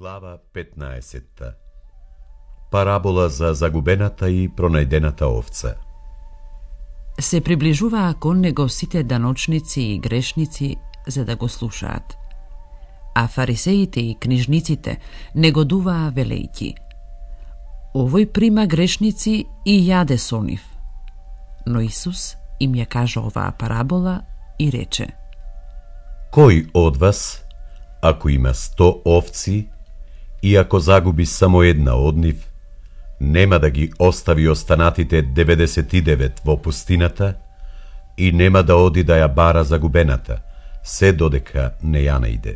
Глава 15. Парабола за загубената и пронајдената овца. Се приближуваа кон него сите даночници и грешници за да го слушаат. А фарисеите и книжниците негодуваа велејќи: овој прима грешници и јаде со нив. Но Исус им ја кажа оваа парабола и рече: Кој од вас, ако има 100 овци, и ако загуби само една од нив, нема да ги остави останатите 99 во пустината и нема да оди да ја бара загубената, се додека не ја најде.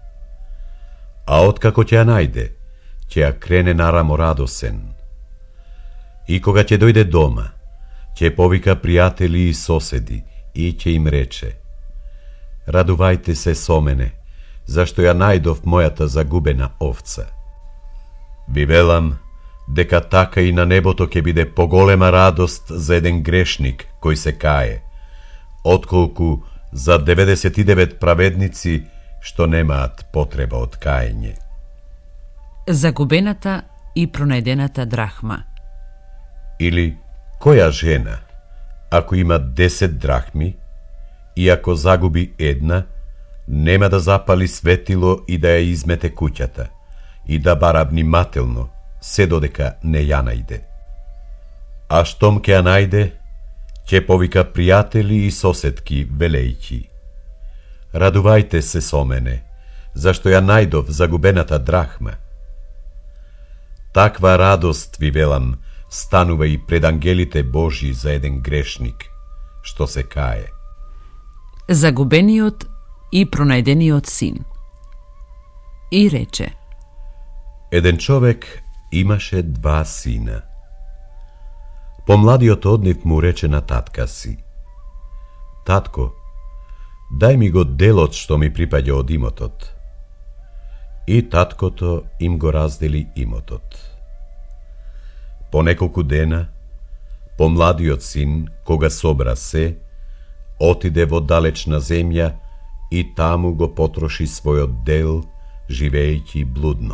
А откако ќе ја најде, ќе ја крене нарамо радосен. И кога ќе дојде дома, ќе повика пријатели и соседи и ќе им рече: радувајте се со мене, зашто ја најдов мојата загубена овца. Ви велам дека така и на небото ќе биде поголема радост за еден грешник кој се кае, отколку за 99 праведници што немаат потреба од каење. Загубената и пронајдената драхма. Или која жена, ако има 10 драхми и ако загуби една, нема да запали светило и да ја измете куќата и да бара внимателно, се додека не ја најде. А штом ќе ја најде, ќе повика пријатели и соседки велејќи: радувајте се со мене, зашто ја најдов загубената драхма. Таква радост, ви велам, станува и пред ангелите Божји за еден грешник што се кае. Загубениот и пронајдениот син. И рече: еден човек имаше 2 сина. Помладиот од нив му рече на татка си: татко, дај ми го делот што ми припаѓа од имотот. И таткото им го раздели имотот. По неколку дена, помладиот син, кога собра се, отиде во далечна земја и таму го потроши својот дел, живеејќи блудно.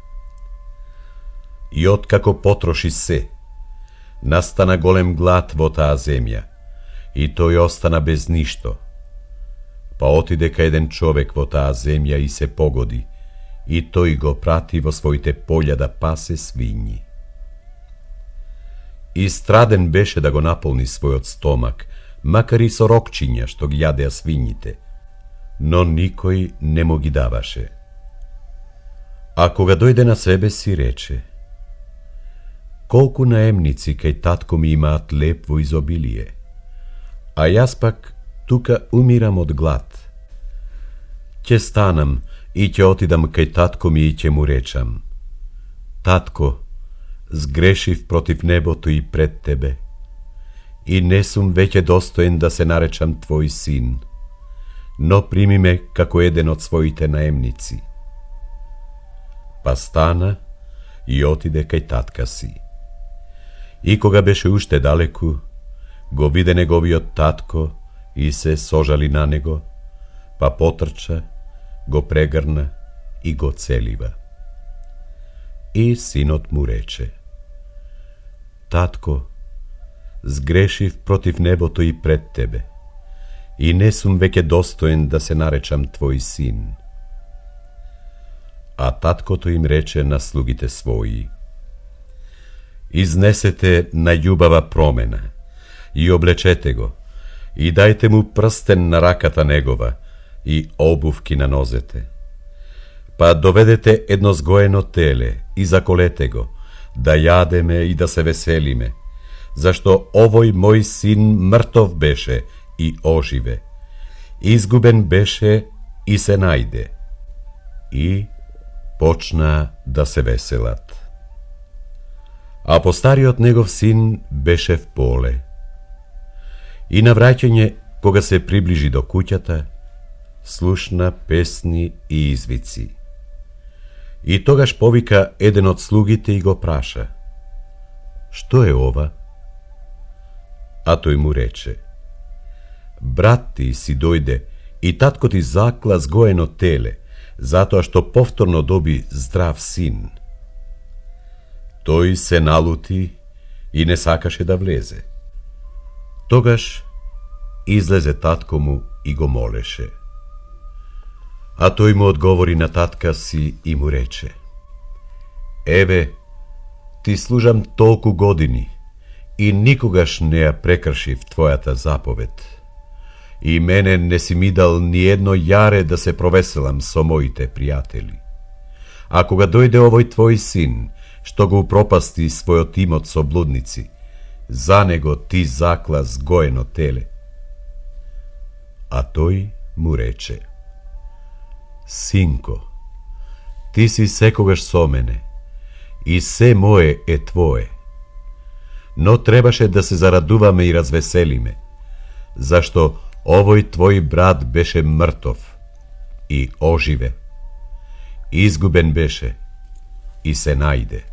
И откако потроши се, настана голем глад во таа земја, и тој остана без ништо. Па отиде кај еден човек во таа земја и се погоди, и тој го прати во своите поља да пасе свињи. И страден беше да го наполни својот стомак, макар и со рокчиња што ги јадеа свињите, но никој не му ги даваше. А кога дојде на себе си, рече: колку наемници кај татко ми имаат леп во изобилие, а јас пак тука умирам од глад. Ќе станам и ќе отидам кај татко ми и ќе му речам: татко, сгрешив против небото и пред тебе, и не сум веќе достоен да се наречам твој син, но прими ме како еден од своите наемници. Па стана и отиде кај татка си. И кога беше уште далеку, го виде неговиот татко и се сожали на него, па потрча, го прегрна и го целива. И синот му рече: татко, сгрешив против небото и пред тебе, и не сум веќе достоен да се наречам твој син. А таткото им рече на слугите своји: изнесете најубава промена и облечете го, и дајте му прстен на раката негова и обувки на нозете. Па доведете едно сгоено теле и заколете го, да јадеме и да се веселиме, зашто овој мој син мртов беше и оживе, изгубен беше и се најде. И почна да се веселат. А постариот негов син беше в поле. И на враќање, кога се приближи до куќата, слушна песни и извици. И тогаш повика еден од слугите и го праша: што е ова? А тој му рече: брат ти си дојде и татко ти закла сгоено теле, затоа што повторно доби здрав син. Тој се налути и не сакаше да влезе. Тогаш излезе татко му и го молеше. А тој му одговори на татка си и му рече: еве, ти служам толку години и никогаш не ја прекршив твојата заповед. И мене не си ми дал ни едно јаре да се провеселам со моите пријатели. А кога дојде овој твој син, што го упропасти својот имот со блудници, за него ти закла сгоено теле. А тој му рече: синко, ти си секогаш со мене и се мое е твое. Но требаше да се зарадуваме и развеселиме, зашто овој твој брат беше мртов и оживе, изгубен беше и се најде.